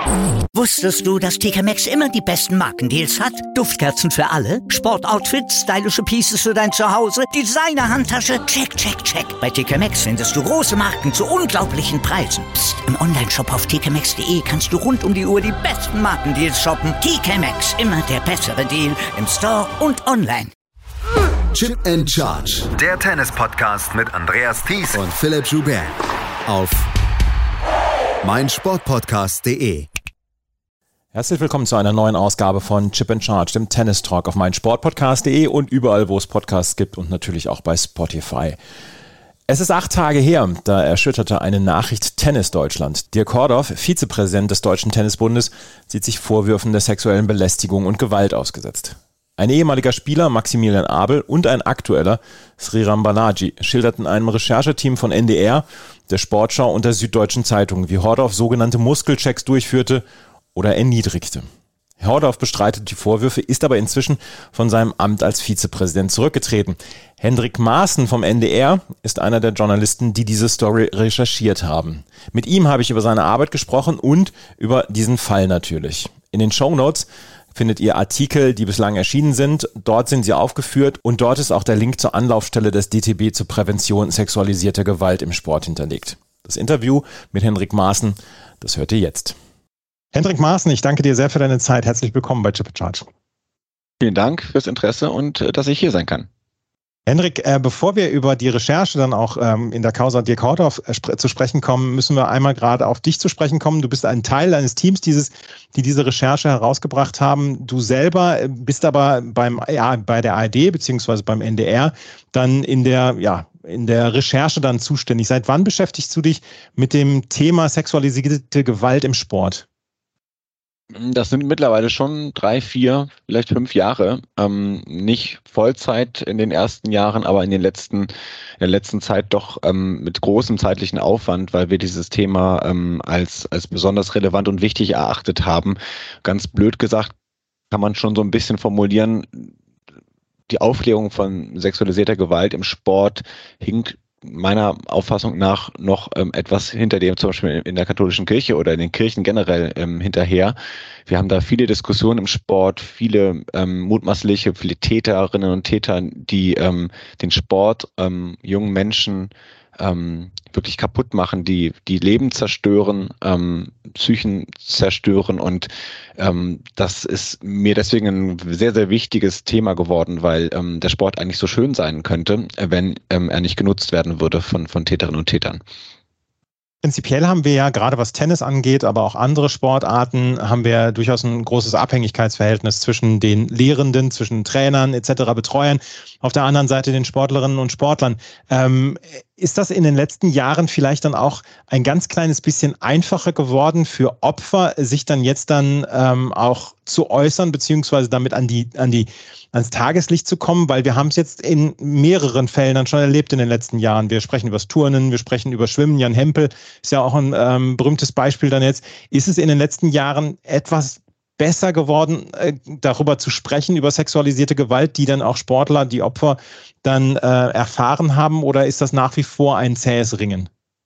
Wusstest du, dass TK Maxx immer die besten Markendeals hat? Duftkerzen für alle, Sportoutfits, stylische Pieces für dein Zuhause, Designer-Handtasche, check, check, check. Bei TK Maxx findest du große Marken zu unglaublichen Preisen. Psst. Im Onlineshop auf tkmaxx.de kannst du rund um die Uhr die besten Markendeals shoppen. TK Maxx, immer der bessere Deal im Store und online. Chip and Charge. Der Tennis-Podcast mit Andreas Thies und Philipp Joubert. Auf meinsportpodcast.de. Herzlich willkommen zu einer neuen Ausgabe von Chip and Charge, dem Tennis Talk auf meinsportpodcast.de und überall, wo es Podcasts gibt und natürlich auch bei Spotify. Es ist 8 Tage her, da erschütterte eine Nachricht Tennis Deutschland. Dirk Hordorf, Vizepräsident des Deutschen Tennisbundes, sieht sich Vorwürfen der sexuellen Belästigung und Gewalt ausgesetzt. Ein ehemaliger Spieler, Maximilian Abel, und ein aktueller, Sriram Balaji, schilderten einem Rechercheteam von NDR, der Sportschau und der Süddeutschen Zeitung, wie Hordorf sogenannte Muskelchecks durchführte oder erniedrigte. Herr Hordorf bestreitet die Vorwürfe, ist aber inzwischen von seinem Amt als Vizepräsident zurückgetreten. Hendrik Maaßen vom NDR ist einer der Journalisten, die diese Story recherchiert haben. Mit ihm habe ich über seine Arbeit gesprochen und über diesen Fall natürlich. In den Shownotes findet ihr Artikel, die bislang erschienen sind. Dort sind sie aufgeführt und dort ist auch der Link zur Anlaufstelle des DTB zur Prävention sexualisierter Gewalt im Sport hinterlegt. Das Interview mit Hendrik Maaßen, das hört ihr jetzt. Hendrik Maaßen, ich danke dir sehr für deine Zeit. Herzlich willkommen bei Chip and Charge. Vielen Dank fürs Interesse und dass ich hier sein kann. Hendrik, bevor wir über die Recherche dann auch in der Causa Dirk Hordorf zu sprechen kommen, müssen wir einmal gerade auf dich zu sprechen kommen. Du bist ein Teil eines Teams, die diese Recherche herausgebracht haben. Du selber bist aber bei der ARD bzw. beim NDR dann in der Recherche dann zuständig. Seit wann beschäftigst du dich mit dem Thema sexualisierte Gewalt im Sport? Das sind mittlerweile schon 3, 4, vielleicht 5 Jahre. Nicht Vollzeit in den ersten Jahren, aber in der letzten Zeit doch mit großem zeitlichen Aufwand, weil wir dieses Thema als besonders relevant und wichtig erachtet haben. Ganz blöd gesagt kann man schon so ein bisschen formulieren, die Aufklärung von sexualisierter Gewalt im Sport hinkt meiner Auffassung nach noch etwas hinter dem, zum Beispiel in der katholischen Kirche oder in den Kirchen generell hinterher. Wir haben da viele Diskussionen im Sport, viele viele Täterinnen und Täter, die den Sport jungen Menschen wirklich kaputt machen, die Leben zerstören, Psychen zerstören und das ist mir deswegen ein sehr, sehr wichtiges Thema geworden, weil der Sport eigentlich so schön sein könnte, wenn er nicht genutzt werden würde von Täterinnen und Tätern. Prinzipiell haben wir ja, gerade was Tennis angeht, aber auch andere Sportarten, haben wir durchaus ein großes Abhängigkeitsverhältnis zwischen den Lehrenden, zwischen Trainern etc., Betreuern, auf der anderen Seite den Sportlerinnen und Sportlern. Ist das in den letzten Jahren vielleicht dann auch ein ganz kleines bisschen einfacher geworden für Opfer, sich dann jetzt auch zu äußern, beziehungsweise damit ans Tageslicht zu kommen? Weil wir haben es jetzt in mehreren Fällen dann schon erlebt in den letzten Jahren. Wir sprechen über das Turnen, wir sprechen über Schwimmen. Jan Hempel ist ja auch ein berühmtes Beispiel dann jetzt. Ist es in den letzten Jahren etwas besser geworden, darüber zu sprechen, über sexualisierte Gewalt, die dann auch Sportler, die Opfer dann erfahren haben, oder ist das nach wie vor ein zähes Ringen?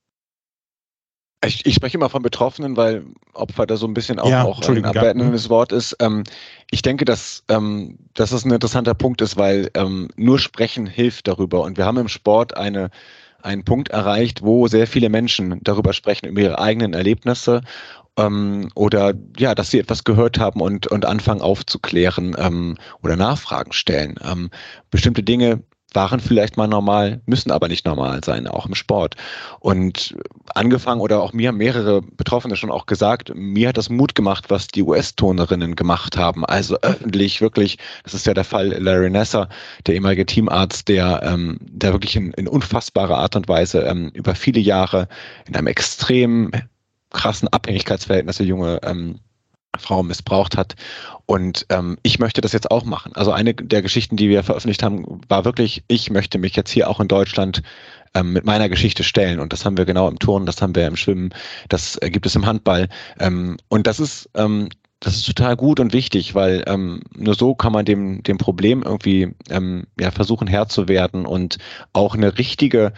Ich spreche immer von Betroffenen, weil Opfer da so ein bisschen auch ein abwertendes Wort ist. Ich denke, dass das ein interessanter Punkt ist, weil nur Sprechen hilft darüber. Und wir haben im Sport einen Punkt erreicht, wo sehr viele Menschen darüber sprechen, über ihre eigenen Erlebnisse oder ja, dass sie etwas gehört haben und anfangen aufzuklären oder Nachfragen stellen. Bestimmte Dinge waren vielleicht mal normal, müssen aber nicht normal sein, auch im Sport. Und angefangen, oder auch mir haben mehrere Betroffene schon auch gesagt, mir hat das Mut gemacht, was die US-Turnerinnen gemacht haben. Also öffentlich wirklich, das ist ja der Fall Larry Nassar, der ehemalige Teamarzt, der wirklich in unfassbarer Art und Weise über viele Jahre in einem extrem krassen Abhängigkeitsverhältnis der junge Frau missbraucht hat. Und ich möchte das jetzt auch machen. Also eine der Geschichten, die wir veröffentlicht haben, war wirklich, ich möchte mich jetzt hier auch in Deutschland mit meiner Geschichte stellen. Und das haben wir genau im Turnen, das haben wir im Schwimmen, das gibt es im Handball. Und das ist total gut und wichtig, weil nur so kann man dem Problem irgendwie versuchen Herr zu werden und auch eine richtige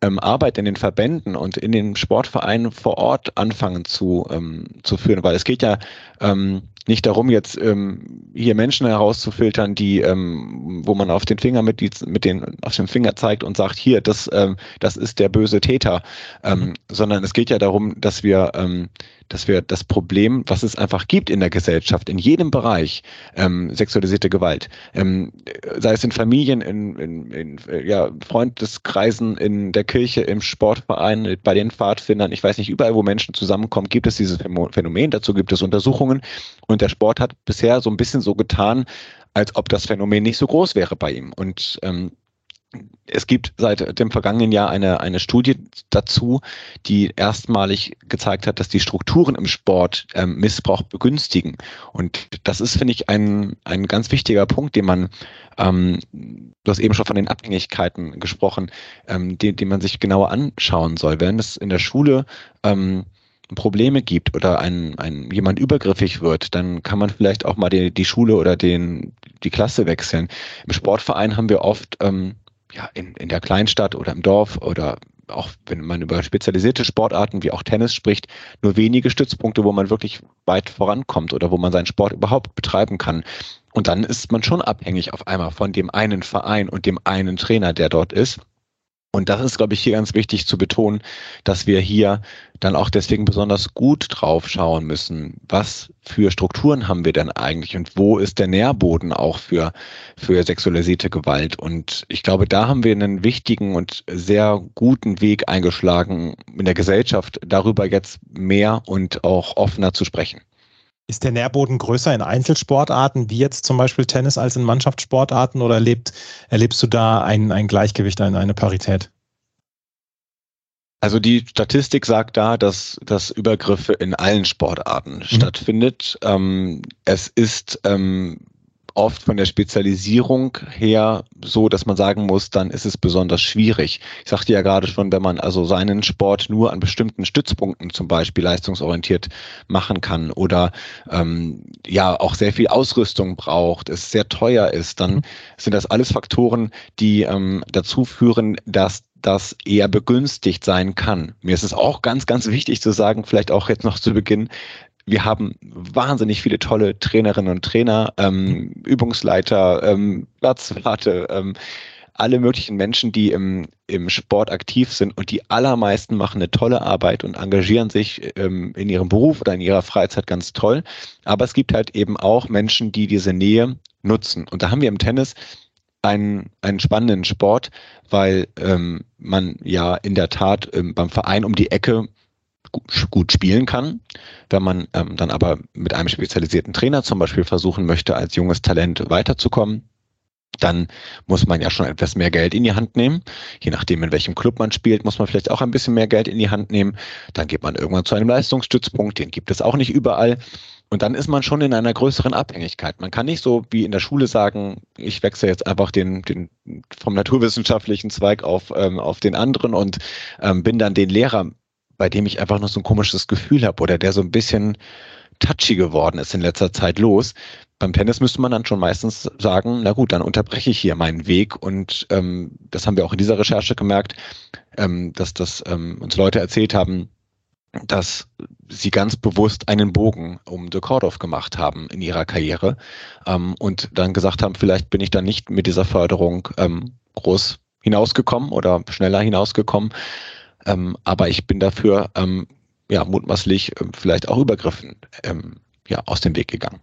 Arbeit in den Verbänden und in den Sportvereinen vor Ort anfangen zu führen, weil es geht ja nicht darum, jetzt hier Menschen herauszufiltern, die, wo man auf den Finger auf den Finger zeigt und sagt, hier, das ist der böse Täter, sondern es geht ja darum, dass wir das Problem, was es einfach gibt in der Gesellschaft, in jedem Bereich, sexualisierte Gewalt, sei es in Familien, in Freundeskreisen, in der Kirche, im Sportverein, bei den Pfadfindern, ich weiß nicht, überall, wo Menschen zusammenkommen, gibt es dieses Phänomen, dazu gibt es Untersuchungen und der Sport hat bisher so ein bisschen so getan, als ob das Phänomen nicht so groß wäre bei ihm. Und es gibt seit dem vergangenen Jahr eine Studie dazu, die erstmalig gezeigt hat, dass die Strukturen im Sport Missbrauch begünstigen. Und das ist, finde ich, ein ganz wichtiger Punkt, den man, du hast eben schon von den Abhängigkeiten gesprochen, den man sich genauer anschauen soll. Wenn es in der Schule Probleme gibt oder jemand übergriffig wird, dann kann man vielleicht auch mal die Schule oder die Klasse wechseln. Im Sportverein haben wir oft in der Kleinstadt oder im Dorf oder auch wenn man über spezialisierte Sportarten wie auch Tennis spricht, nur wenige Stützpunkte, wo man wirklich weit vorankommt oder wo man seinen Sport überhaupt betreiben kann. Und dann ist man schon abhängig auf einmal von dem einen Verein und dem einen Trainer, der dort ist. Und das ist, glaube ich, hier ganz wichtig zu betonen, dass wir hier dann auch deswegen besonders gut drauf schauen müssen, was für Strukturen haben wir denn eigentlich und wo ist der Nährboden auch für sexualisierte Gewalt. Und ich glaube, da haben wir einen wichtigen und sehr guten Weg eingeschlagen in der Gesellschaft, darüber jetzt mehr und auch offener zu sprechen. Ist der Nährboden größer in Einzelsportarten, wie jetzt zum Beispiel Tennis, als in Mannschaftssportarten oder erlebst du da ein Gleichgewicht, eine Parität? Also die Statistik sagt da, dass Übergriffe in allen Sportarten stattfindet. Es ist oft von der Spezialisierung her so, dass man sagen muss, dann ist es besonders schwierig. Ich sagte ja gerade schon, wenn man also seinen Sport nur an bestimmten Stützpunkten zum Beispiel leistungsorientiert machen kann oder auch sehr viel Ausrüstung braucht, es sehr teuer ist, dann sind das alles Faktoren, die dazu führen, dass das eher begünstigt sein kann. Mir ist es auch ganz, ganz wichtig zu sagen, vielleicht auch jetzt noch zu Beginn, wir haben wahnsinnig viele tolle Trainerinnen und Trainer, Übungsleiter, Platzwarte, alle möglichen Menschen, die im Sport aktiv sind und die allermeisten machen eine tolle Arbeit und engagieren sich in ihrem Beruf oder in ihrer Freizeit ganz toll. Aber es gibt halt eben auch Menschen, die diese Nähe nutzen. Und da haben wir im Tennis einen spannenden Sport, weil man ja in der Tat beim Verein um die Ecke gut spielen kann. Wenn man dann aber mit einem spezialisierten Trainer zum Beispiel versuchen möchte, als junges Talent weiterzukommen, dann muss man ja schon etwas mehr Geld in die Hand nehmen. Je nachdem, in welchem Club man spielt, muss man vielleicht auch ein bisschen mehr Geld in die Hand nehmen. Dann geht man irgendwann zu einem Leistungsstützpunkt, den gibt es auch nicht überall. Und dann ist man schon in einer größeren Abhängigkeit. Man kann nicht so wie in der Schule sagen, ich wechsle jetzt einfach den vom naturwissenschaftlichen Zweig auf den anderen und bin dann den Lehrer, bei dem ich einfach noch so ein komisches Gefühl habe oder der so ein bisschen touchy geworden ist in letzter Zeit los. Beim Tennis müsste man dann schon meistens sagen, na gut, dann unterbreche ich hier meinen Weg und das haben wir auch in dieser Recherche gemerkt, dass uns Leute erzählt haben, dass sie ganz bewusst einen Bogen um de Kordow gemacht haben in ihrer Karriere und dann gesagt haben, vielleicht bin ich dann nicht mit dieser Förderung groß hinausgekommen oder schneller hinausgekommen, aber ich bin dafür mutmaßlich vielleicht auch Übergriffen aus dem Weg gegangen.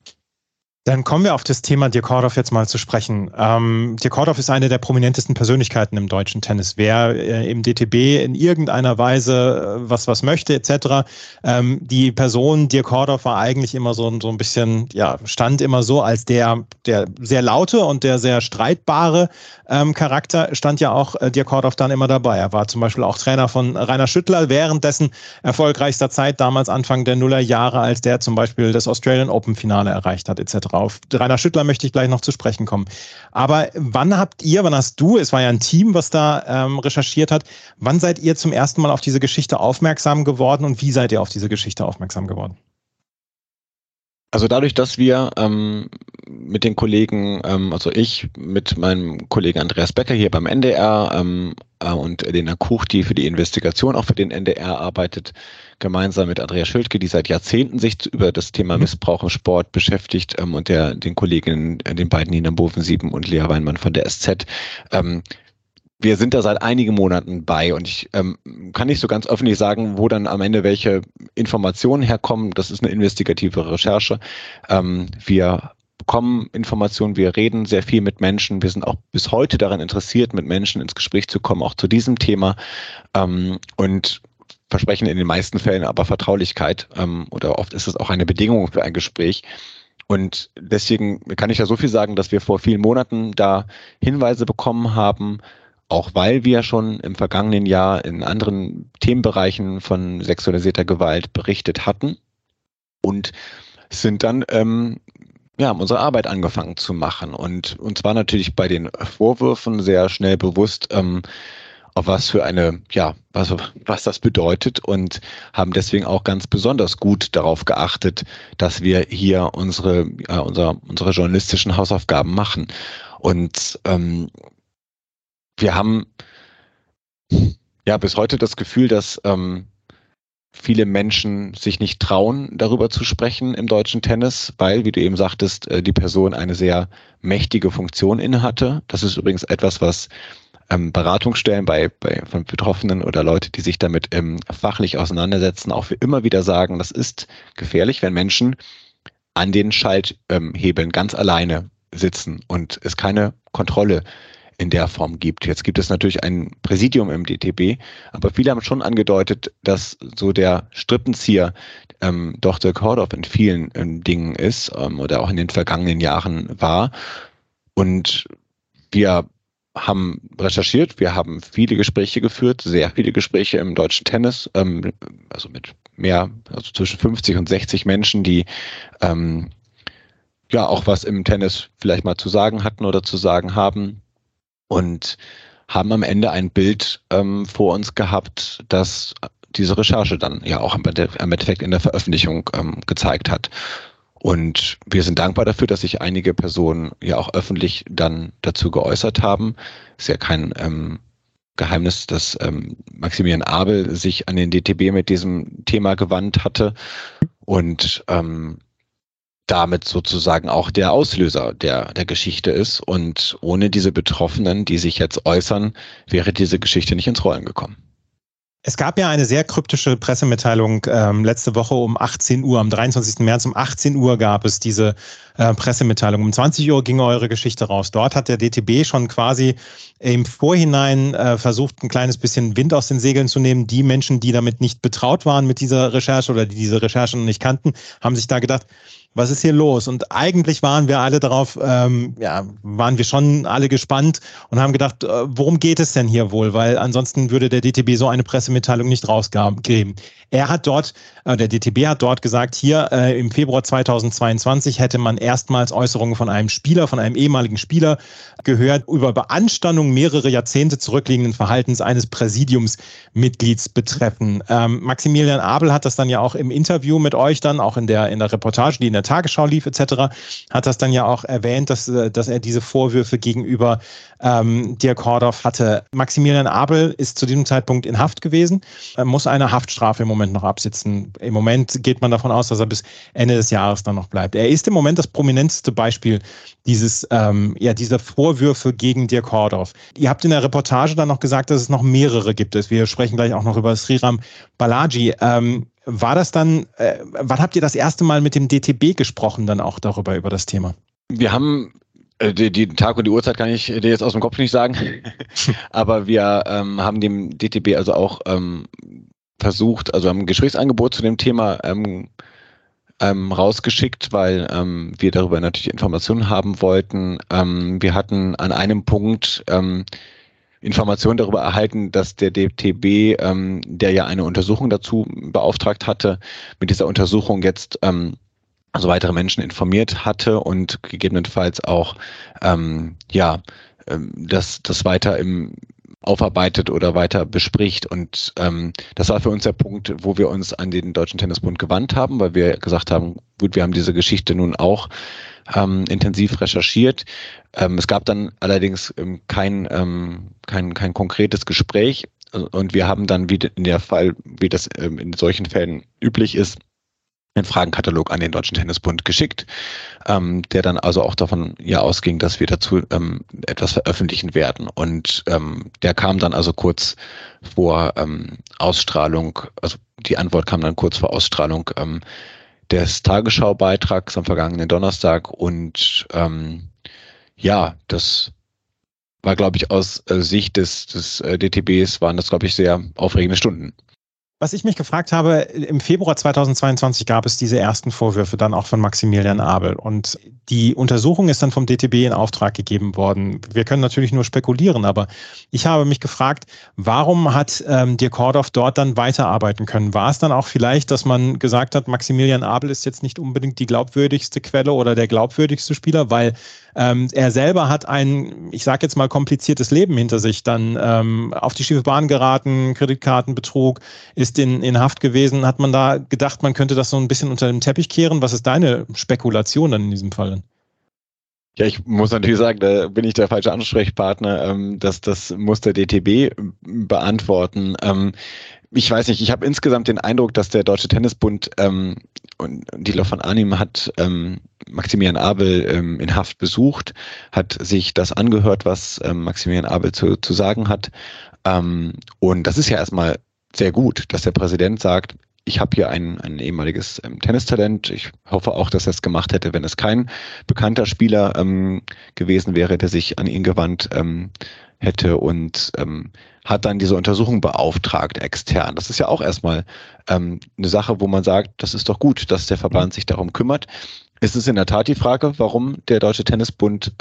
Dann kommen wir auf das Thema Dirk Kordow jetzt mal zu sprechen. Dirk Kordow ist eine der prominentesten Persönlichkeiten im deutschen Tennis. Wer im DTB in irgendeiner Weise was möchte etc., die Person Dirk Kordow war eigentlich immer so ein bisschen, stand immer so als der sehr laute und der sehr streitbare Charakter, stand ja auch Dirk Kordow dann immer dabei. Er war zum Beispiel auch Trainer von Rainer Schüttler während dessen erfolgreichster Zeit, damals Anfang der Nullerjahre, als der zum Beispiel das Australian Open Finale erreicht hat etc. Auf Rainer Schüttler möchte ich gleich noch zu sprechen kommen. Aber wann hast du, es war ja ein Team, was da recherchiert hat, wann seid ihr zum ersten Mal auf diese Geschichte aufmerksam geworden und wie seid ihr auf diese Geschichte aufmerksam geworden? Also dadurch, dass wir mit den Kollegen, also ich mit meinem Kollegen Andreas Becker hier beim NDR und Elena Kuch, die für die Investigation auch für den NDR arbeitet, gemeinsam mit Andreas Schildke, die seit Jahrzehnten sich über das Thema Missbrauch im Sport beschäftigt, und den Kolleginnen, den beiden Nina Bovensieben und Lea Weinmann von der SZ. Wir sind da seit einigen Monaten bei, und ich kann nicht so ganz öffentlich sagen, wo dann am Ende welche Informationen herkommen. Das ist eine investigative Recherche. Wir bekommen Informationen, wir reden sehr viel mit Menschen. Wir sind auch bis heute daran interessiert, mit Menschen ins Gespräch zu kommen, auch zu diesem Thema, und versprechen in den meisten Fällen aber Vertraulichkeit, oder oft ist es auch eine Bedingung für ein Gespräch. Und deswegen kann ich ja so viel sagen, dass wir vor vielen Monaten da Hinweise bekommen haben, auch weil wir schon im vergangenen Jahr in anderen Themenbereichen von sexualisierter Gewalt berichtet hatten, und sind dann haben unsere Arbeit angefangen zu machen, und uns war natürlich bei den Vorwürfen sehr schnell bewusst, auf was für eine, was das bedeutet, und haben deswegen auch ganz besonders gut darauf geachtet, dass wir hier unsere journalistischen Hausaufgaben machen. Und wir haben bis heute das Gefühl, dass viele Menschen sich nicht trauen, darüber zu sprechen im deutschen Tennis, weil, wie du eben sagtest, die Person eine sehr mächtige Funktion innehatte. Das ist übrigens etwas, was Beratungsstellen von Betroffenen oder Leute, die sich damit fachlich auseinandersetzen, auch immer wieder sagen, das ist gefährlich, wenn Menschen an den Schalthebeln ganz alleine sitzen und es keine Kontrolle in der Form gibt. Jetzt gibt es natürlich ein Präsidium im DTB, aber viele haben schon angedeutet, dass so der Strippenzieher doch Dirk Hordorf in vielen Dingen ist, oder auch in den vergangenen Jahren war. Und wir haben recherchiert, wir haben viele Gespräche geführt, sehr viele Gespräche im deutschen Tennis, also mit zwischen 50 und 60 Menschen, die auch was im Tennis vielleicht mal zu sagen hatten oder zu sagen haben, und haben am Ende ein Bild vor uns gehabt, das diese Recherche dann ja auch im Endeffekt in der Veröffentlichung gezeigt hat. Und wir sind dankbar dafür, dass sich einige Personen ja auch öffentlich dann dazu geäußert haben. Ist ja kein Geheimnis, dass Maximilian Abel sich an den DTB mit diesem Thema gewandt hatte und damit sozusagen auch der Auslöser der Geschichte ist. Und ohne diese Betroffenen, die sich jetzt äußern, wäre diese Geschichte nicht ins Rollen gekommen. Es gab ja eine sehr kryptische Pressemitteilung letzte Woche um 18 Uhr, am 23. März um 18 Uhr gab es diese Pressemitteilung. Um 20 Uhr ging eure Geschichte raus. Dort hat der DTB schon quasi im Vorhinein versucht, ein kleines bisschen Wind aus den Segeln zu nehmen. Die Menschen, die damit nicht betraut waren mit dieser Recherche oder die diese Recherche noch nicht kannten, haben sich da gedacht, was ist hier los? Und eigentlich waren wir alle darauf, waren wir schon alle gespannt und haben gedacht, worum geht es denn hier wohl? Weil ansonsten würde der DTB so eine Pressemitteilung nicht rausgeben. Der DTB hat dort gesagt, hier im Februar 2022 hätte man erstmals Äußerungen von einem ehemaligen Spieler gehört, über Beanstandung mehrere Jahrzehnte zurückliegenden Verhaltens eines Präsidiumsmitglieds betreffen. Maximilian Abel hat das dann ja auch im Interview mit euch dann, auch in der Reportage, die in der Tagesschau lief etc., hat das dann ja auch erwähnt, dass er diese Vorwürfe gegenüber Dirk Hordorf hatte. Maximilian Abel ist zu diesem Zeitpunkt in Haft gewesen, muss eine Haftstrafe im Moment noch absitzen. Im Moment geht man davon aus, dass er bis Ende des Jahres dann noch bleibt. Er ist im Moment das prominenteste Beispiel dieser Vorwürfe gegen Dirk Hordorf. Ihr habt in der Reportage dann noch gesagt, dass es noch mehrere gibt. Wir sprechen gleich auch noch über Sriram Balaji. War das dann, wann habt ihr das erste Mal mit dem DTB gesprochen, dann auch darüber, über das Thema? Wir haben den Tag und die Uhrzeit kann ich dir jetzt aus dem Kopf nicht sagen, aber wir haben dem DTB also auch versucht, also haben ein Gesprächsangebot zu dem Thema rausgeschickt, weil wir darüber natürlich Informationen haben wollten. Wir hatten an einem Punkt Informationen darüber erhalten, dass der DTB, der ja eine Untersuchung dazu beauftragt hatte, mit dieser Untersuchung jetzt also weitere Menschen informiert hatte und gegebenenfalls auch das weiter aufarbeitet oder weiter bespricht. Und das war für uns der Punkt, wo wir uns an den Deutschen Tennisbund gewandt haben, weil wir gesagt haben, gut, wir haben diese Geschichte nun auch intensiv recherchiert. Es gab dann allerdings kein konkretes Gespräch und wir haben dann, wie das in solchen Fällen üblich ist, einen Fragenkatalog an den Deutschen Tennisbund geschickt, der dann also auch davon ausging, dass wir dazu etwas veröffentlichen werden. Und der kam dann also kurz vor Ausstrahlung, also die Antwort kam dann kurz vor Ausstrahlung des Tagesschau-Beitrags am vergangenen Donnerstag. Und das war, glaube ich, aus Sicht des DTBs waren das, glaube ich, sehr aufregende Stunden. Was ich mich gefragt habe, im Februar 2022 gab es diese ersten Vorwürfe dann auch von Maximilian Abel und die Untersuchung ist dann vom DTB in Auftrag gegeben worden. Wir können natürlich nur spekulieren, aber ich habe mich gefragt, warum hat Dirk Hordorf dort dann weiterarbeiten können? War es dann auch vielleicht, dass man gesagt hat, Maximilian Abel ist jetzt nicht unbedingt die glaubwürdigste Quelle oder der glaubwürdigste Spieler, weil er selber hat ein, ich sage jetzt mal, kompliziertes Leben hinter sich, dann auf die schiefe Bahn geraten, Kreditkartenbetrug, ist in Haft gewesen. Hat man da gedacht, man könnte das so ein bisschen unter den Teppich kehren? Was ist deine Spekulation dann in diesem Fall? Ja, ich muss natürlich sagen, da bin ich der falsche Ansprechpartner. Das muss der DTB beantworten. Ich weiß nicht, ich habe insgesamt den Eindruck, dass der Deutsche Tennisbund und Thilo von Arnim hat Maximilian Abel in Haft besucht, hat sich das angehört, was Maximilian Abel zu sagen hat. Und das ist ja erstmal sehr gut, dass der Präsident sagt, ich habe hier ein ehemaliges Tennistalent. Ich hoffe auch, dass er es gemacht hätte, wenn es kein bekannter Spieler gewesen wäre, der sich an ihn gewandt hätte und hat dann diese Untersuchung beauftragt extern. Das ist ja auch erstmal eine Sache, wo man sagt, das ist doch gut, dass der Verband sich darum kümmert. Es ist in der Tat die Frage, warum der Deutsche Tennisbund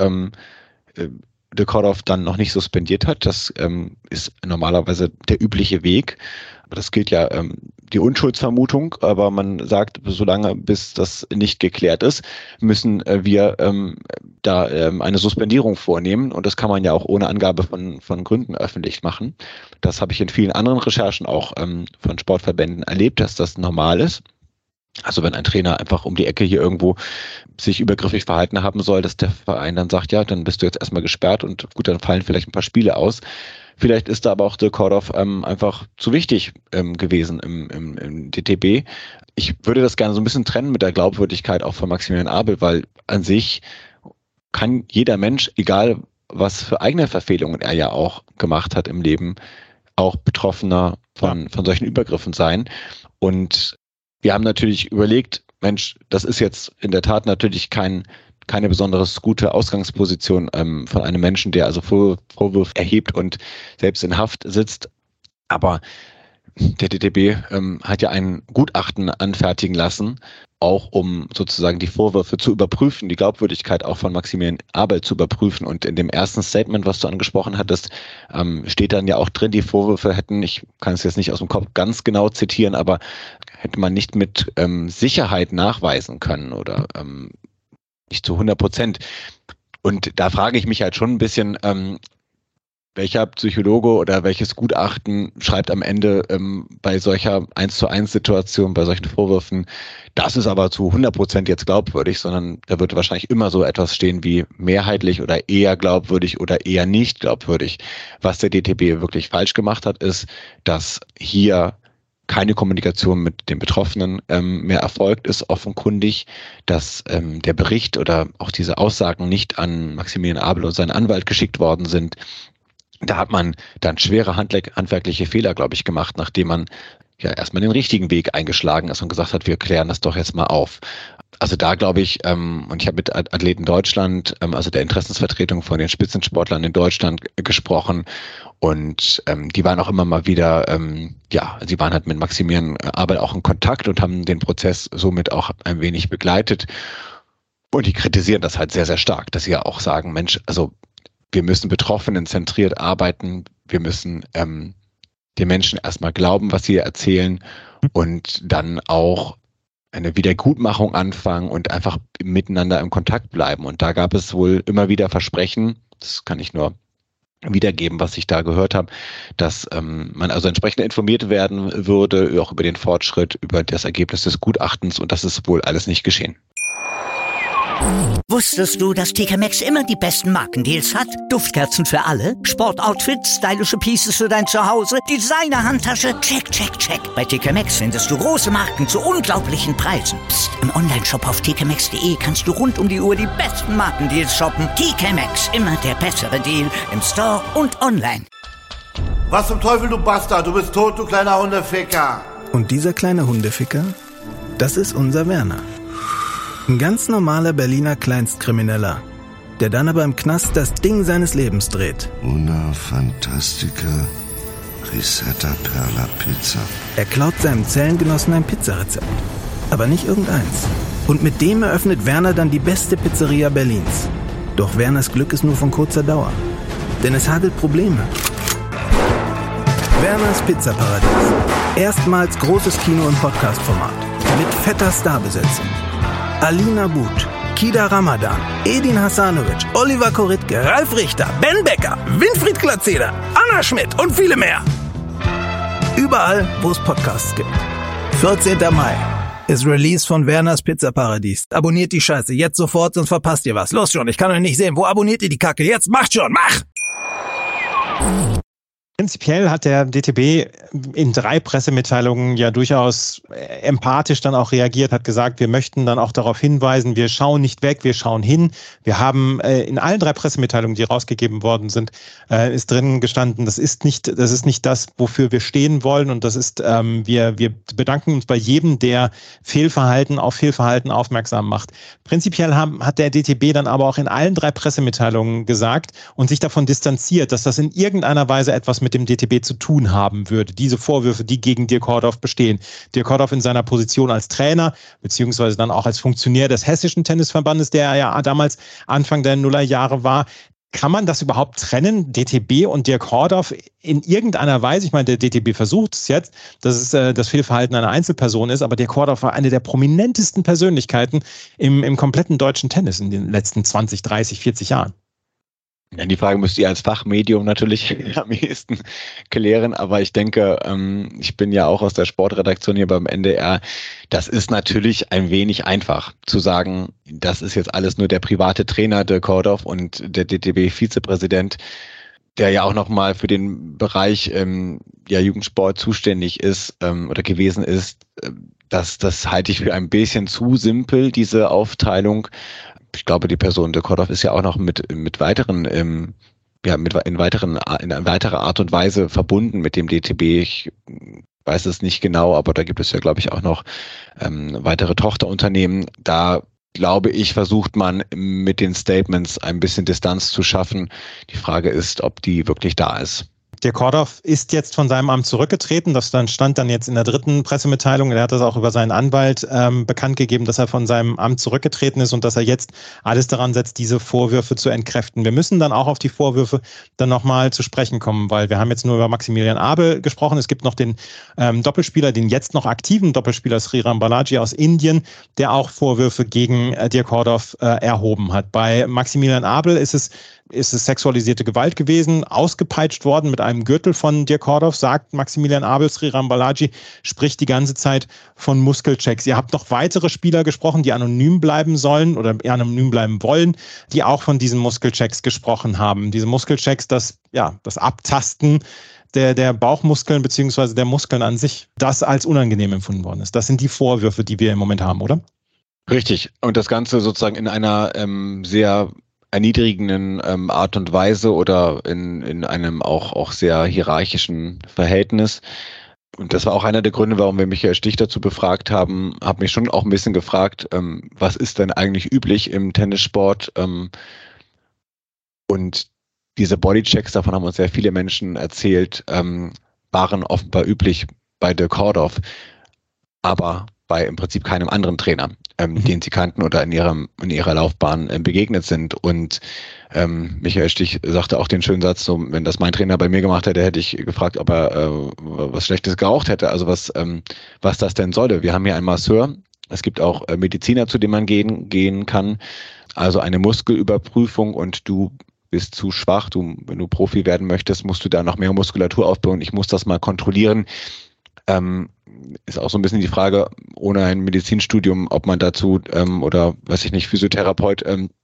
Dirk Hordorf dann noch nicht suspendiert hat. Das ist normalerweise der übliche Weg. Aber das gilt ja die Unschuldsvermutung. Aber man sagt, solange bis das nicht geklärt ist, müssen wir da eine Suspendierung vornehmen. Und das kann man ja auch ohne Angabe von Gründen öffentlich machen. Das habe ich in vielen anderen Recherchen auch von Sportverbänden erlebt, dass das normal ist. Also wenn ein Trainer einfach um die Ecke hier irgendwo sich übergriffig verhalten haben soll, dass der Verein dann sagt, ja, dann bist du jetzt erstmal gesperrt und gut, dann fallen vielleicht ein paar Spiele aus. Vielleicht ist da aber auch Dirk Hordorf einfach zu wichtig gewesen im DTB. Ich würde das gerne so ein bisschen trennen mit der Glaubwürdigkeit auch von Maximilian Abel, weil an sich kann jeder Mensch, egal was für eigene Verfehlungen er ja auch gemacht hat im Leben, auch Betroffener von solchen Übergriffen sein. Und wir haben natürlich überlegt, Mensch, das ist jetzt in der Tat natürlich keine besonders gute Ausgangsposition von einem Menschen, der also Vorwürfe erhebt und selbst in Haft sitzt. Aber der DTB hat ja ein Gutachten anfertigen lassen, auch um sozusagen die Vorwürfe zu überprüfen, die Glaubwürdigkeit auch von Maximilian Abel zu überprüfen. Und in dem ersten Statement, was du angesprochen hattest, steht dann ja auch drin, die Vorwürfe hätten, ich kann es jetzt nicht aus dem Kopf ganz genau zitieren, aber hätte man nicht mit Sicherheit nachweisen können oder nicht zu 100%. Und da frage ich mich halt schon ein bisschen, welcher Psychologe oder welches Gutachten schreibt am Ende bei solcher 1:1-Situation, bei solchen Vorwürfen, das ist aber zu 100% jetzt glaubwürdig, sondern da wird wahrscheinlich immer so etwas stehen wie mehrheitlich oder eher glaubwürdig oder eher nicht glaubwürdig. Was der DTB wirklich falsch gemacht hat, ist, dass hier keine Kommunikation mit den Betroffenen mehr erfolgt ist, offenkundig, dass der Bericht oder auch diese Aussagen nicht an Maximilian Abel und seinen Anwalt geschickt worden sind. Da hat man dann schwere handwerkliche Fehler, glaube ich, gemacht, nachdem man ja erstmal den richtigen Weg eingeschlagen ist und gesagt hat, wir klären das doch jetzt mal auf. Also da glaube ich, und ich habe mit Athleten Deutschland, also der Interessensvertretung von den Spitzensportlern in Deutschland gesprochen und die waren auch immer mal wieder, sie waren halt mit Maximilian Abel auch in Kontakt und haben den Prozess somit auch ein wenig begleitet und die kritisieren das halt sehr, sehr stark, dass sie ja auch sagen, Mensch, also wir müssen Betroffenen zentriert arbeiten, wir müssen den Menschen erstmal glauben, was sie erzählen und dann auch eine Wiedergutmachung anfangen und einfach miteinander im Kontakt bleiben. Und da gab es wohl immer wieder Versprechen, das kann ich nur wiedergeben, was ich da gehört habe, dass man also entsprechend informiert werden würde, auch über den Fortschritt, über das Ergebnis des Gutachtens, und das ist wohl alles nicht geschehen. Wusstest du, dass TK Maxx immer die besten Markendeals hat? Duftkerzen für alle, Sportoutfits, stylische Pieces für dein Zuhause, Designer-Handtasche, check, check, check. Bei TK Maxx findest du große Marken zu unglaublichen Preisen. Psst. Im Onlineshop auf tkmaxx.de kannst du rund um die Uhr die besten Markendeals shoppen. TK Maxx, immer der bessere Deal im Store und online. Was zum Teufel, du Bastard? Du bist tot, du kleiner Hundeficker. Und dieser kleine Hundeficker, das ist unser Werner. Ein ganz normaler Berliner Kleinstkrimineller, der dann aber im Knast das Ding seines Lebens dreht. Una Fantastica Risetta Perla Pizza. Er klaut seinem Zellengenossen ein Pizzarezept, aber nicht irgendeins. Und mit dem eröffnet Werner dann die beste Pizzeria Berlins. Doch Werners Glück ist nur von kurzer Dauer, denn es hagelt Probleme. Werners Pizzaparadies. Erstmals großes Kino- und Podcast-Format mit fetter Starbesetzung. Alina But, Kida Ramadan, Edin Hasanovic, Oliver Koritke, Ralf Richter, Ben Becker, Winfried Glatzeder, Anna Schmidt und viele mehr. Überall, wo es Podcasts gibt. 14. Mai ist Release von Werners Pizzaparadies. Abonniert die Scheiße jetzt sofort, sonst verpasst ihr was. Los schon, ich kann euch nicht sehen. Wo abonniert ihr die Kacke? Jetzt macht schon, mach! Prinzipiell hat der DTB in 3 Pressemitteilungen ja durchaus empathisch dann auch reagiert, hat gesagt, wir möchten dann auch darauf hinweisen, wir schauen nicht weg, wir schauen hin. Wir haben in allen 3 Pressemitteilungen, die rausgegeben worden sind, ist drin gestanden, das ist nicht das, wofür wir stehen wollen, und das ist, wir bedanken uns bei jedem, der auf Fehlverhalten aufmerksam macht. Prinzipiell hat der DTB dann aber auch in allen 3 Pressemitteilungen gesagt und sich davon distanziert, dass das in irgendeiner Weise etwas mit dem DTB zu tun haben würde. Diese Vorwürfe, die gegen Dirk Hordorf bestehen. Dirk Hordorf in seiner Position als Trainer, beziehungsweise dann auch als Funktionär des Hessischen Tennisverbandes, der ja damals Anfang der Nullerjahre war. Kann man das überhaupt trennen, DTB und Dirk Hordorf in irgendeiner Weise? Ich meine, der DTB versucht es jetzt, dass es das Fehlverhalten einer Einzelperson ist, aber Dirk Hordorf war eine der prominentesten Persönlichkeiten im kompletten deutschen Tennis in den letzten 20, 30, 40 Jahren. Ja, die Frage müsst ihr als Fachmedium natürlich am ehesten klären, aber ich denke, ich bin ja auch aus der Sportredaktion hier beim NDR, das ist natürlich ein wenig einfach zu sagen, das ist jetzt alles nur der private Trainer Dirk Hordorf und der DTB-Vizepräsident, der ja auch nochmal für den Bereich Jugendsport zuständig ist oder gewesen ist. Das halte ich für ein bisschen zu simpel, diese Aufteilung. Ich glaube, die Person Dirk Hordorf ist ja auch noch mit weiteren, in weiterer Art und Weise verbunden mit dem DTB. Ich weiß es nicht genau, aber da gibt es ja, glaube ich, auch noch weitere Tochterunternehmen. Da, glaube ich, versucht man mit den Statements ein bisschen Distanz zu schaffen. Die Frage ist, ob die wirklich da ist. Dirk Hordorf ist jetzt von seinem Amt zurückgetreten. Das stand dann jetzt in der 3. Pressemitteilung. Er hat das auch über seinen Anwalt bekannt gegeben, dass er von seinem Amt zurückgetreten ist und dass er jetzt alles daran setzt, diese Vorwürfe zu entkräften. Wir müssen dann auch auf die Vorwürfe dann nochmal zu sprechen kommen, weil wir haben jetzt nur über Maximilian Abel gesprochen. Es gibt noch den Doppelspieler, den jetzt noch aktiven Doppelspieler Sriram Balaji aus Indien, der auch Vorwürfe gegen Dirk Hordorf erhoben hat. Bei Maximilian Abel ist es sexualisierte Gewalt gewesen, ausgepeitscht worden mit einem Gürtel von Dirk Hordorf, sagt Maximilian Abel. Sriram Balaji spricht die ganze Zeit von Muskelchecks. Ihr habt noch weitere Spieler gesprochen, die anonym bleiben sollen oder anonym bleiben wollen, die auch von diesen Muskelchecks gesprochen haben. Diese Muskelchecks, das Abtasten der Bauchmuskeln beziehungsweise der Muskeln an sich, das als unangenehm empfunden worden ist. Das sind die Vorwürfe, die wir im Moment haben, oder? Richtig. Und das Ganze sozusagen in einer sehr erniedrigenden Art und Weise oder in einem auch sehr hierarchischen Verhältnis. Und das war auch einer der Gründe, warum wir Michael Stich dazu befragt haben. Habe mich schon auch ein bisschen gefragt, was ist denn eigentlich üblich im Tennissport? Und diese Bodychecks, davon haben uns sehr viele Menschen erzählt, waren offenbar üblich bei Dirk Hordorf, aber bei im Prinzip keinem anderen Trainer, den sie kannten oder in ihrer Laufbahn begegnet sind. Und Michael Stich sagte auch den schönen Satz, so, wenn das mein Trainer bei mir gemacht hätte, hätte ich gefragt, ob er was Schlechtes geraucht hätte, also was das denn solle. Wir haben hier einen Masseur, es gibt auch Mediziner, zu denen man gehen kann, also eine Muskelüberprüfung, und du bist zu schwach, wenn du Profi werden möchtest, musst du da noch mehr Muskulatur aufbauen, ich muss das mal kontrollieren. Ist auch so ein bisschen die Frage, ohne ein Medizinstudium, ob man dazu oder weiß ich nicht, Physiotherapeut,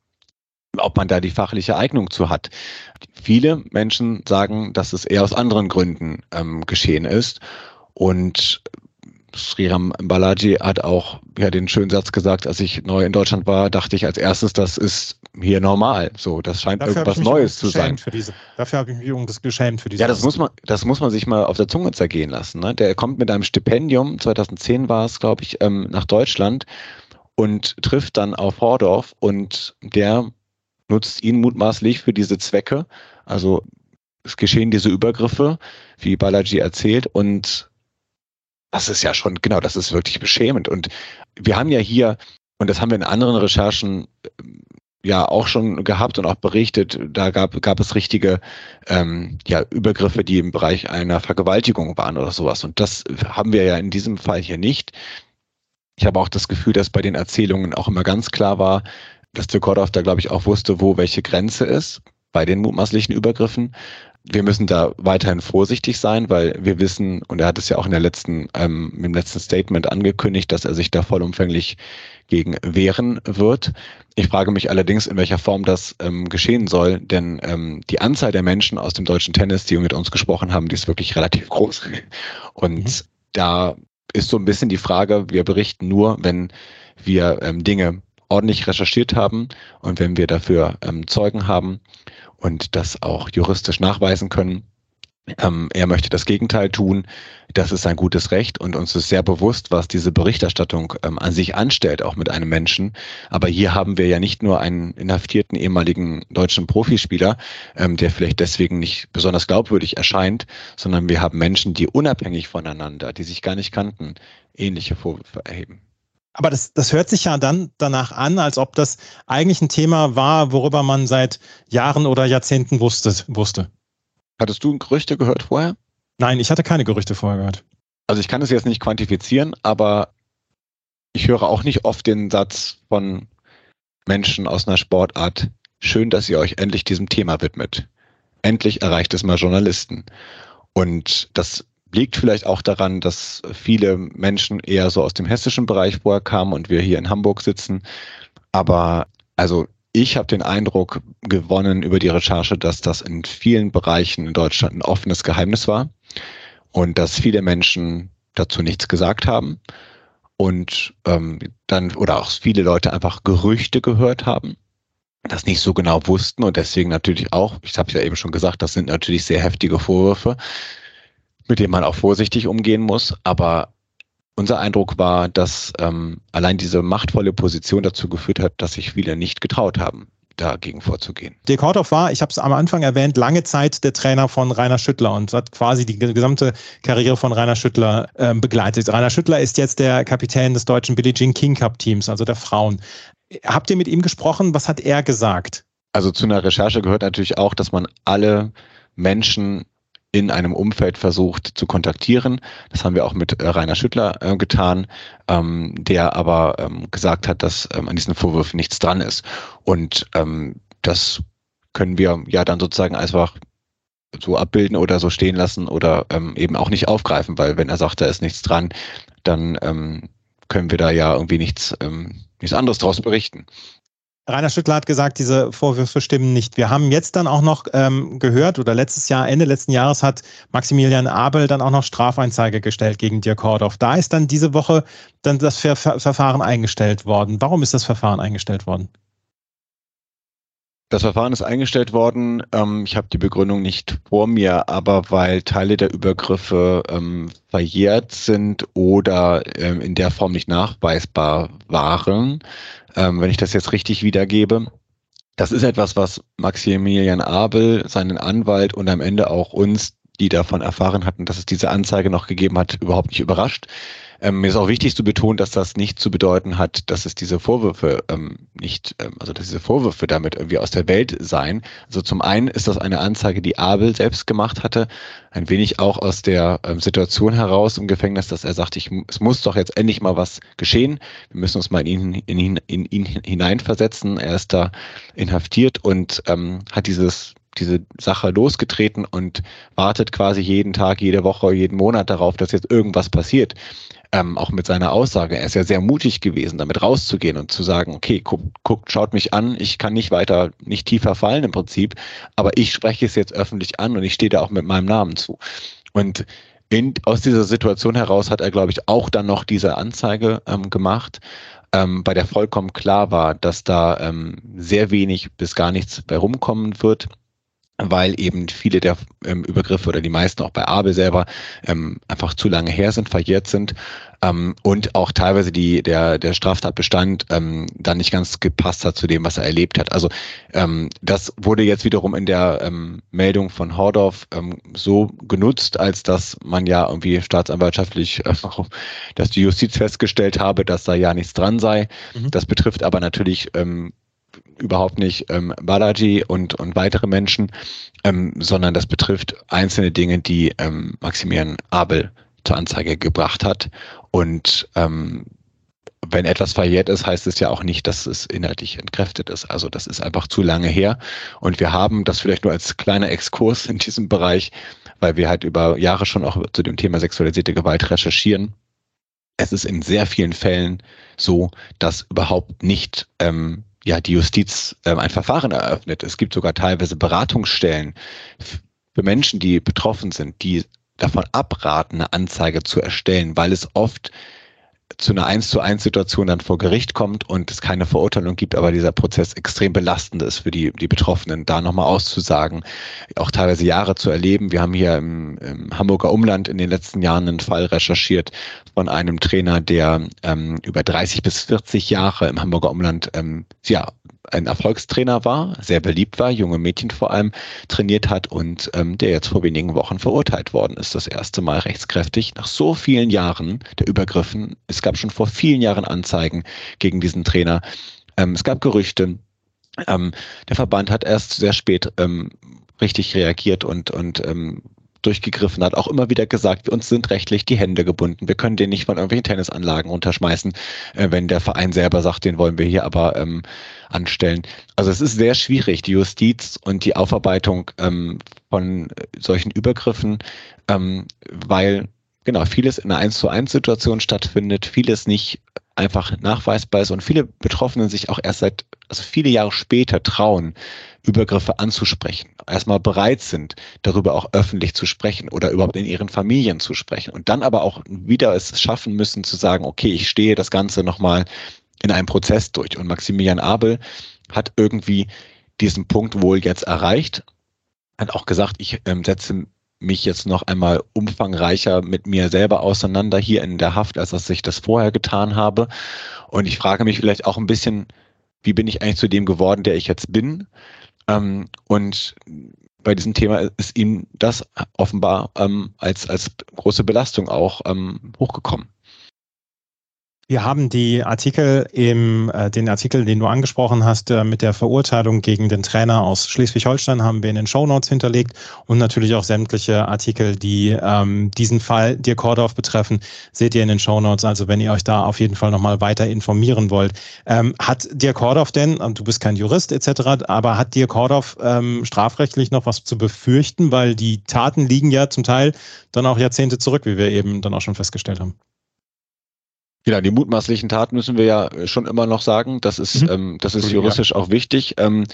ob man da die fachliche Eignung zu hat. Viele Menschen sagen, dass es eher aus anderen Gründen geschehen ist. Und Sriram Balaji hat auch den schönen Satz gesagt, als ich neu in Deutschland war, dachte ich als erstes, das ist hier normal. So, das scheint irgendwas Neues zu sein. Dafür habe ich mich geschämt für diese. Ja, das muss man sich mal auf der Zunge zergehen lassen. Ne? Der kommt mit einem Stipendium, 2010 war es, glaube ich, nach Deutschland und trifft dann auf Hordorf und der nutzt ihn mutmaßlich für diese Zwecke. Also es geschehen diese Übergriffe, wie Balaji erzählt, und das ist ja schon, genau, das ist wirklich beschämend. Und wir haben ja hier, und das haben wir in anderen Recherchen ja auch schon gehabt und auch berichtet, da gab es richtige Übergriffe, die im Bereich einer Vergewaltigung waren oder sowas. Und das haben wir ja in diesem Fall hier nicht. Ich habe auch das Gefühl, dass bei den Erzählungen auch immer ganz klar war, dass Djurgårdov da, glaube ich, auch wusste, wo welche Grenze ist bei den mutmaßlichen Übergriffen. Wir müssen da weiterhin vorsichtig sein, weil wir wissen, und er hat es ja auch im letzten Statement angekündigt, dass er sich da vollumfänglich gegen wehren wird. Ich frage mich allerdings, in welcher Form das geschehen soll, denn die Anzahl der Menschen aus dem deutschen Tennis, die mit uns gesprochen haben, die ist wirklich relativ groß. Und da ist so ein bisschen die Frage, wir berichten nur, wenn wir Dinge ordentlich recherchiert haben und wenn wir dafür Zeugen haben und das auch juristisch nachweisen können. Er möchte das Gegenteil tun. Das ist sein gutes Recht und uns ist sehr bewusst, was diese Berichterstattung an sich anstellt, auch mit einem Menschen. Aber hier haben wir ja nicht nur einen inhaftierten ehemaligen deutschen Profispieler, der vielleicht deswegen nicht besonders glaubwürdig erscheint, sondern wir haben Menschen, die unabhängig voneinander, die sich gar nicht kannten, ähnliche Vorwürfe erheben. Aber das hört sich ja dann danach an, als ob das eigentlich ein Thema war, worüber man seit Jahren oder Jahrzehnten wusste. Hattest du Gerüchte gehört vorher? Nein, ich hatte keine Gerüchte vorher gehört. Also ich kann es jetzt nicht quantifizieren, aber ich höre auch nicht oft den Satz von Menschen aus einer Sportart, schön, dass ihr euch endlich diesem Thema widmet. Endlich erreicht es mal Journalisten. Und das liegt vielleicht auch daran, dass viele Menschen eher so aus dem hessischen Bereich vorher kamen und wir hier in Hamburg sitzen. Aber also ich habe den Eindruck gewonnen über die Recherche, dass das in vielen Bereichen in Deutschland ein offenes Geheimnis war und dass viele Menschen dazu nichts gesagt haben und oder auch viele Leute einfach Gerüchte gehört haben, das nicht so genau wussten und deswegen natürlich auch, ich habe es ja eben schon gesagt, das sind natürlich sehr heftige Vorwürfe, mit denen man auch vorsichtig umgehen muss, aber unser Eindruck war, dass allein diese machtvolle Position dazu geführt hat, dass sich viele nicht getraut haben, dagegen vorzugehen. Djurgårdov war, ich habe es am Anfang erwähnt, lange Zeit der Trainer von Rainer Schüttler und hat quasi die gesamte Karriere von Rainer Schüttler begleitet. Rainer Schüttler ist jetzt der Kapitän des deutschen Billie Jean King Cup Teams, also der Frauen. Habt ihr mit ihm gesprochen? Was hat er gesagt? Also zu einer Recherche gehört natürlich auch, dass man alle Menschen in einem Umfeld versucht zu kontaktieren. Das haben wir auch mit Rainer Schüttler getan, der aber gesagt hat, dass an diesen Vorwürfen nichts dran ist. Und das können wir ja dann sozusagen einfach so abbilden oder so stehen lassen oder eben auch nicht aufgreifen, weil wenn er sagt, da ist nichts dran, dann können wir da ja irgendwie nichts anderes draus berichten. Rainer Schüttler hat gesagt, diese Vorwürfe stimmen nicht. Wir haben jetzt dann auch noch gehört, oder Ende letzten Jahres hat Maximilian Abel dann auch noch Strafeinzeige gestellt gegen Djurgårdov. Da ist dann diese Woche dann das Verfahren eingestellt worden. Warum ist das Verfahren eingestellt worden? Das Verfahren ist eingestellt worden. Ich habe die Begründung nicht vor mir, aber weil Teile der Übergriffe verjährt sind oder in der Form nicht nachweisbar waren, wenn ich das jetzt richtig wiedergebe. Das ist etwas, was Maximilian Abel, seinen Anwalt und am Ende auch uns, die davon erfahren hatten, dass es diese Anzeige noch gegeben hat, überhaupt nicht überrascht. Mir ist auch wichtig zu betonen, dass das nicht zu bedeuten hat, dass es diese Vorwürfe dass diese Vorwürfe damit irgendwie aus der Welt seien. Also zum einen ist das eine Anzeige, die Abel selbst gemacht hatte, ein wenig auch aus der Situation heraus im Gefängnis, dass er sagt, es muss doch jetzt endlich mal was geschehen. Wir müssen uns mal in ihn hineinversetzen. Er ist da inhaftiert und hat diese Sache losgetreten und wartet quasi jeden Tag, jede Woche, jeden Monat darauf, dass jetzt irgendwas passiert. Auch mit seiner Aussage. Er ist ja sehr mutig gewesen, damit rauszugehen und zu sagen, okay, guckt, schaut mich an, ich kann nicht tiefer fallen im Prinzip, aber ich spreche es jetzt öffentlich an und ich stehe da auch mit meinem Namen zu. Und aus dieser Situation heraus hat er, glaube ich, auch dann noch diese Anzeige gemacht, bei der vollkommen klar war, dass da sehr wenig bis gar nichts bei rumkommen wird, weil eben viele der Übergriffe oder die meisten auch bei Abel selber einfach zu lange her sind, verjährt sind und auch teilweise der Straftatbestand dann nicht ganz gepasst hat zu dem, was er erlebt hat. Also das wurde jetzt wiederum in der Meldung von Hordorf so genutzt, als dass man ja irgendwie staatsanwaltschaftlich, dass die Justiz festgestellt habe, dass da ja nichts dran sei. Das betrifft aber natürlich überhaupt nicht Balaji und weitere Menschen, sondern das betrifft einzelne Dinge, die Maximilian Abel zur Anzeige gebracht hat. Und wenn etwas verjährt ist, heißt es ja auch nicht, dass es inhaltlich entkräftet ist. Also das ist einfach zu lange her. Und wir haben das vielleicht nur als kleiner Exkurs in diesem Bereich, weil wir halt über Jahre schon auch zu dem Thema sexualisierte Gewalt recherchieren. Es ist in sehr vielen Fällen so, dass überhaupt nicht die Justiz ein Verfahren eröffnet. Es gibt sogar teilweise Beratungsstellen für Menschen, die betroffen sind, die davon abraten, eine Anzeige zu erstellen, weil es oft zu einer 1:1 Situation dann vor Gericht kommt und es keine Verurteilung gibt, aber dieser Prozess extrem belastend ist für die Betroffenen, da nochmal auszusagen, auch teilweise Jahre zu erleben. Wir haben hier im Hamburger Umland in den letzten Jahren einen Fall recherchiert von einem Trainer, der über 30 bis 40 Jahre im Hamburger Umland ein Erfolgstrainer war, sehr beliebt war, junge Mädchen vor allem trainiert hat und der jetzt vor wenigen Wochen verurteilt worden ist, das erste Mal rechtskräftig, nach so vielen Jahren der Übergriffen. Es gab schon vor vielen Jahren Anzeigen gegen diesen Trainer. Es gab Gerüchte. Der Verband hat erst sehr spät richtig reagiert und durchgegriffen, hat auch immer wieder gesagt, uns sind rechtlich die Hände gebunden. Wir können den nicht von irgendwelchen Tennisanlagen runterschmeißen, wenn der Verein selber sagt, den wollen wir hier aber anstellen. Also es ist sehr schwierig, die Justiz und die Aufarbeitung von solchen Übergriffen, weil vieles in einer 1:1 Situation stattfindet, vieles nicht einfach nachweisbar ist und viele Betroffenen sich auch erst viele Jahre später trauen, Übergriffe anzusprechen, erstmal bereit sind, darüber auch öffentlich zu sprechen oder überhaupt in ihren Familien zu sprechen und dann aber auch wieder es schaffen müssen zu sagen, okay, ich stehe das Ganze nochmal in einem Prozess durch. Und Maximilian Abel hat irgendwie diesen Punkt wohl jetzt erreicht, hat auch gesagt, ich setze mich jetzt noch einmal umfangreicher mit mir selber auseinander hier in der Haft, als dass ich das vorher getan habe. Und ich frage mich vielleicht auch ein bisschen, wie bin ich eigentlich zu dem geworden, der ich jetzt bin? Und bei diesem Thema ist ihm das offenbar als große Belastung auch hochgekommen. Wir haben den Artikel, den du angesprochen hast, mit der Verurteilung gegen den Trainer aus Schleswig-Holstein, haben wir in den Shownotes hinterlegt und natürlich auch sämtliche Artikel, die diesen Fall Dirk Hordorf betreffen, seht ihr in den Shownotes. Also wenn ihr euch da auf jeden Fall nochmal weiter informieren wollt. Hat Dirk Hordorf denn, du bist kein Jurist etc., aber hat Dirk Hordorf strafrechtlich noch was zu befürchten, weil die Taten liegen ja zum Teil dann auch Jahrzehnte zurück, wie wir eben dann auch schon festgestellt haben? Ja, die mutmaßlichen Taten müssen wir ja schon immer noch sagen. Das ist juristisch auch wichtig.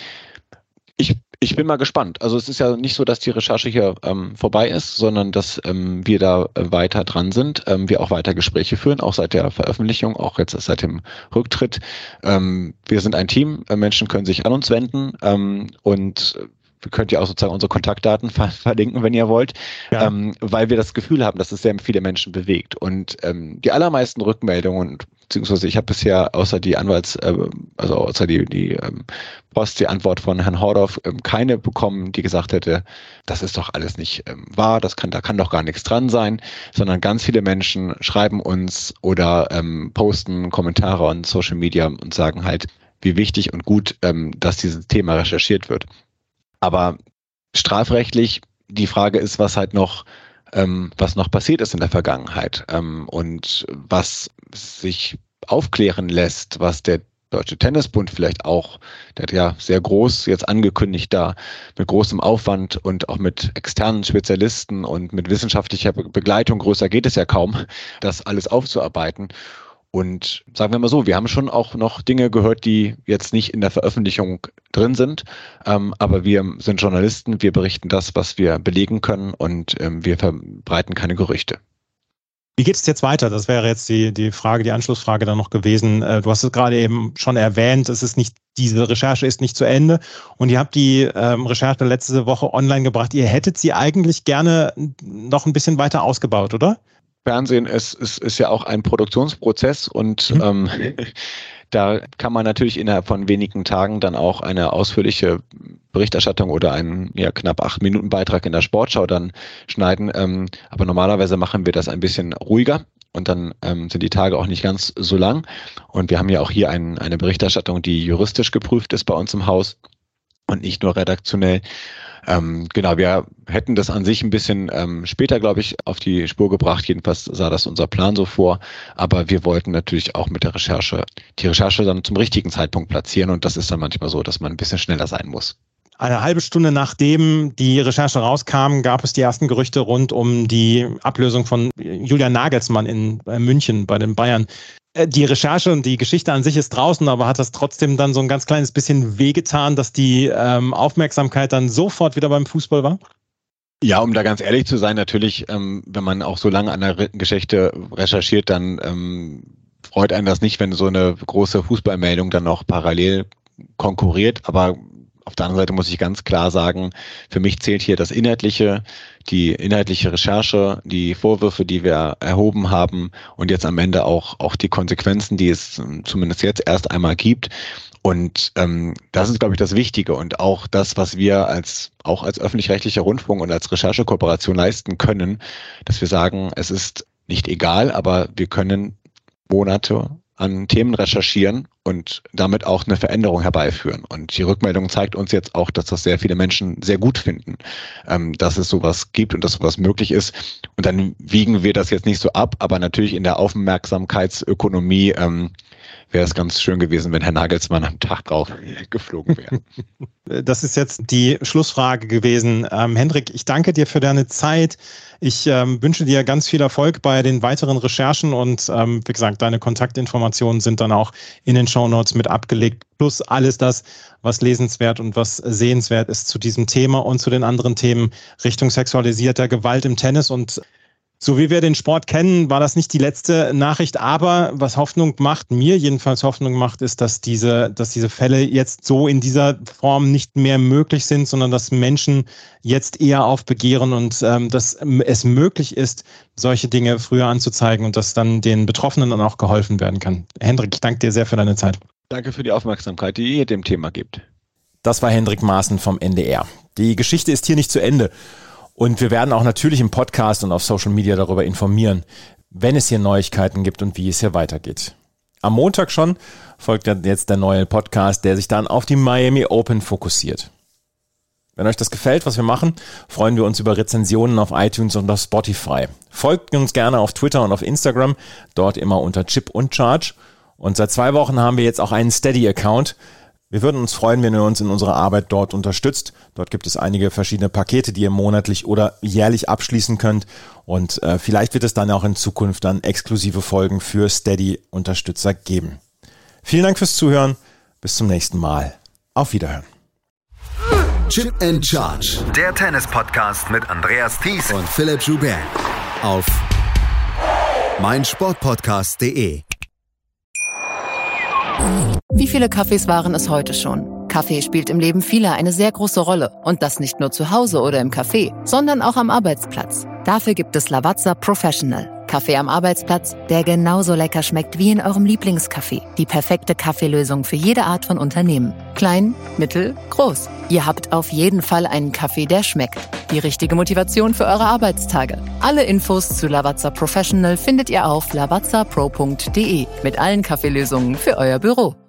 Ich bin mal gespannt. Also es ist ja nicht so, dass die Recherche hier vorbei ist, sondern dass wir da weiter dran sind. Wir auch weiter Gespräche führen, auch seit der Veröffentlichung, auch jetzt seit dem Rücktritt. Wir sind ein Team. Menschen können sich an uns wenden und könnt ihr auch sozusagen unsere Kontaktdaten verlinken, wenn ihr wollt, weil wir das Gefühl haben, dass es sehr viele Menschen bewegt. Und die allermeisten Rückmeldungen, beziehungsweise ich habe bisher außer die außer die Post, die Antwort von Herrn Hordorf, keine bekommen, die gesagt hätte, das ist doch alles nicht wahr, da kann doch gar nichts dran sein, sondern ganz viele Menschen schreiben uns oder posten Kommentare on Social Media und sagen halt, wie wichtig und gut, dass dieses Thema recherchiert wird. Aber strafrechtlich, die Frage ist, was noch passiert ist in der Vergangenheit und was sich aufklären lässt, was der Deutsche Tennisbund vielleicht auch, der hat ja sehr groß jetzt angekündigt, da mit großem Aufwand und auch mit externen Spezialisten und mit wissenschaftlicher Begleitung, größer geht es ja kaum, das alles aufzuarbeiten. Und sagen wir mal so, wir haben schon auch noch Dinge gehört, die jetzt nicht in der Veröffentlichung drin sind, aber wir sind Journalisten, wir berichten das, was wir belegen können und wir verbreiten keine Gerüchte. Wie geht es jetzt weiter? Das wäre jetzt die Frage, die Anschlussfrage dann noch gewesen. Du hast es gerade eben schon erwähnt, diese Recherche ist nicht zu Ende und ihr habt die Recherche letzte Woche online gebracht. Ihr hättet sie eigentlich gerne noch ein bisschen weiter ausgebaut, oder? Fernsehen ist ja auch ein Produktionsprozess und da kann man natürlich innerhalb von wenigen Tagen dann auch eine ausführliche Berichterstattung oder einen knapp 8-Minuten-Beitrag in der Sportschau dann schneiden. Aber normalerweise machen wir das ein bisschen ruhiger und dann sind die Tage auch nicht ganz so lang. Und wir haben ja auch hier eine Berichterstattung, die juristisch geprüft ist bei uns im Haus und nicht nur redaktionell. Genau, wir hätten das an sich ein bisschen später, glaube ich, auf die Spur gebracht. Jedenfalls sah das unser Plan so vor. Aber wir wollten natürlich auch mit der Recherche die Recherche dann zum richtigen Zeitpunkt platzieren. Und das ist dann manchmal so, dass man ein bisschen schneller sein muss. Eine halbe Stunde nachdem die Recherche rauskam, gab es die ersten Gerüchte rund um die Ablösung von Julian Nagelsmann in München bei den Bayern. Die Recherche und die Geschichte an sich ist draußen, aber hat das trotzdem dann so ein ganz kleines bisschen wehgetan, dass die Aufmerksamkeit dann sofort wieder beim Fußball war? Ja, um da ganz ehrlich zu sein, natürlich, wenn man auch so lange an der Geschichte recherchiert, dann freut einen das nicht, wenn so eine große Fußballmeldung dann noch parallel konkurriert, aber auf der anderen Seite muss ich ganz klar sagen, für mich zählt hier die inhaltliche Recherche, die Vorwürfe, die wir erhoben haben und jetzt am Ende auch die Konsequenzen, die es zumindest jetzt erst einmal gibt. Und das ist, glaube ich, das Wichtige und auch das, was wir als öffentlich-rechtlicher Rundfunk und als Recherchekooperation leisten können, dass wir sagen, es ist nicht egal, aber wir können Monate an Themen recherchieren und damit auch eine Veränderung herbeiführen. Und die Rückmeldung zeigt uns jetzt auch, dass das sehr viele Menschen sehr gut finden, dass es sowas gibt und dass sowas möglich ist. Und dann wiegen wir das jetzt nicht so ab, aber natürlich in der Aufmerksamkeitsökonomie wäre es ganz schön gewesen, wenn Herr Nagelsmann am Tag drauf geflogen wäre. Das ist jetzt die Schlussfrage gewesen. Hendrik, ich danke dir für deine Zeit. Ich wünsche dir ganz viel Erfolg bei den weiteren Recherchen und wie gesagt, deine Kontaktinformationen sind dann auch in den Shownotes mit abgelegt, plus alles das, was lesenswert und was sehenswert ist zu diesem Thema und zu den anderen Themen Richtung sexualisierter Gewalt im Tennis. Und so wie wir den Sport kennen, war das nicht die letzte Nachricht, aber was mir jedenfalls Hoffnung macht, ist, dass diese Fälle jetzt so in dieser Form nicht mehr möglich sind, sondern dass Menschen jetzt eher aufbegehren und dass es möglich ist, solche Dinge früher anzuzeigen und dass dann den Betroffenen dann auch geholfen werden kann. Hendrik, ich danke dir sehr für deine Zeit. Danke für die Aufmerksamkeit, die ihr dem Thema gibt. Das war Hendrik Maaßen vom NDR. Die Geschichte ist hier nicht zu Ende. Und wir werden auch natürlich im Podcast und auf Social Media darüber informieren, wenn es hier Neuigkeiten gibt und wie es hier weitergeht. Am Montag schon folgt jetzt der neue Podcast, der sich dann auf die Miami Open fokussiert. Wenn euch das gefällt, was wir machen, freuen wir uns über Rezensionen auf iTunes und auf Spotify. Folgt uns gerne auf Twitter und auf Instagram, dort immer unter Chip und Charge. Und seit 2 Wochen haben wir jetzt auch einen Steady-Account. Wir würden uns freuen, wenn ihr uns in unserer Arbeit dort unterstützt. Dort gibt es einige verschiedene Pakete, die ihr monatlich oder jährlich abschließen könnt. Und vielleicht wird es dann auch in Zukunft dann exklusive Folgen für Steady-Unterstützer geben. Vielen Dank fürs Zuhören. Bis zum nächsten Mal. Auf Wiederhören. Chip and Charge. Der Tennis-Podcast mit Andreas Thies und Philipp Joubert. Auf meinsportpodcast.de. Wie viele Kaffees waren es heute schon? Kaffee spielt im Leben vieler eine sehr große Rolle. Und das nicht nur zu Hause oder im Café, sondern auch am Arbeitsplatz. Dafür gibt es Lavazza Professional. Kaffee am Arbeitsplatz, der genauso lecker schmeckt wie in eurem Lieblingscafé. Die perfekte Kaffeelösung für jede Art von Unternehmen. Klein, mittel, groß. Ihr habt auf jeden Fall einen Kaffee, der schmeckt. Die richtige Motivation für eure Arbeitstage. Alle Infos zu Lavazza Professional findet ihr auf lavazza.pro.de mit allen Kaffeelösungen für euer Büro.